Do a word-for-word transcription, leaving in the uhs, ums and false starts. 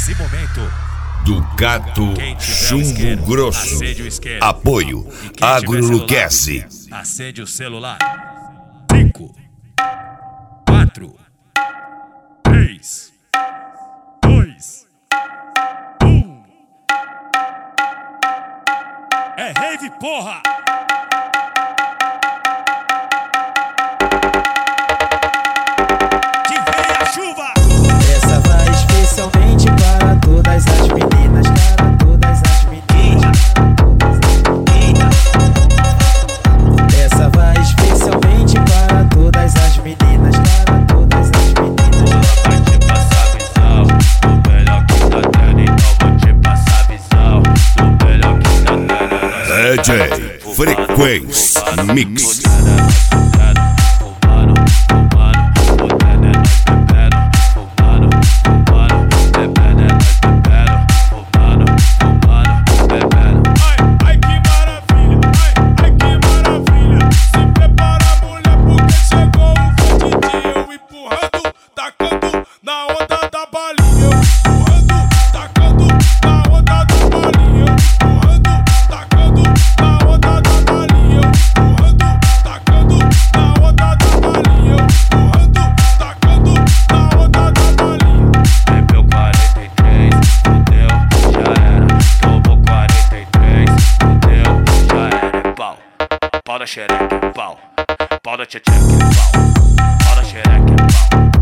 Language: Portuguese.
Nesse momento, Ducato Chumbo Grosso. Apoio Agroluquece. Acende o celular. Cinco, quatro, três, dois, um. É rave, porra! Que vem a chuva! Essa vai especialmente para todas as meninas, para todas as meninas. Essa vai especialmente para todas as meninas, para todas as meninas. Vai te passar visão do melhor que tá tendo, então vou te passar visão do melhor que tá tendo. D J Frequência Mix. Pau da xereca, pau. Pau da tcheteca, pau. Pau da xereca, pau.